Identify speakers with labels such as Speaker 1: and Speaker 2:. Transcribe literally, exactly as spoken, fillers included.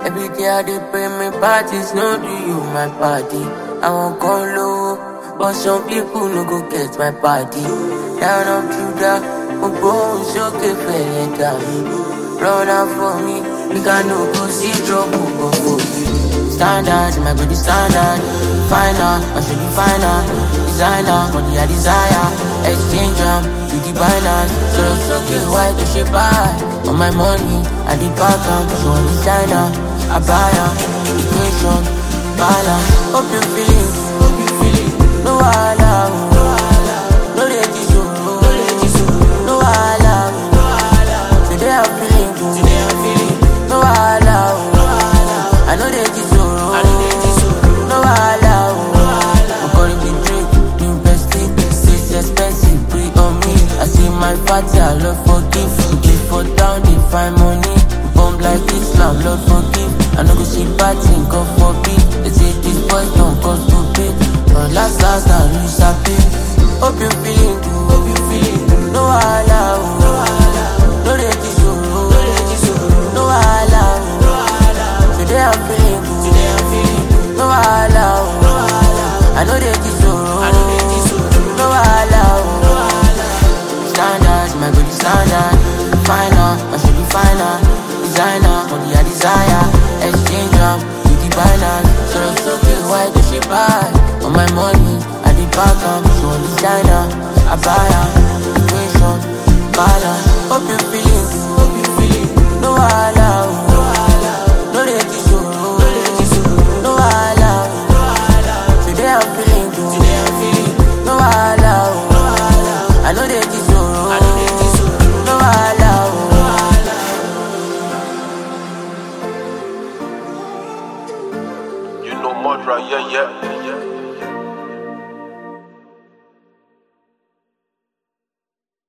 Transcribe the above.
Speaker 1: Every day I dey pray my parties, no do you my party. I won't go low, but some people no go get my party. Down up to that, I'm going so okay for it, run out for me, we can no go see trouble, go for you. Standard, my body standard. Final, I should be final. Designer, money I desire. Exchange them, to the binance. So it's okay, why do she buy? On my money, I did back up. So I'm designer, I buy up. Equation, balance. Hope you feeling, hope you feeling. No wahala, no wahala. No let it go, no let it go. No wahala, no wahala. Today I'm feeling good, today I'm feeling. No wahala, no wahala. I know that it's my party, I love forgive. Give for down, they find money. Bomb like Islam, Lord forgive. I know go see bad thing, God forbid. They say these boys don't cost to pay. But last, last, I lose a pay. Hope you feeling good, hope you feeling good. No wahala, no wahala. No let it go, no let it go. No wahala, no wahala. Today I'm feeling good, today I'm feeling good. No wahala, no wahala. I know that it's so, I know that it's so. No wahala, no wahala. Standard, my body standard. Final, I should be final. Designer, money I desire. Exchange them, to the binance. So it's okay, why do she buy? On my money, I did back up. So I'm designer, I buy up. Equation, balance. Hope you feeling, hope you feeling. No wahala, no wahala. No let it go, no let it go. No wahala, no wahala. Today I'm feeling good, today I'm feeling. No wahala, no wahala. I know that it's
Speaker 2: Modra, yeah, yeah.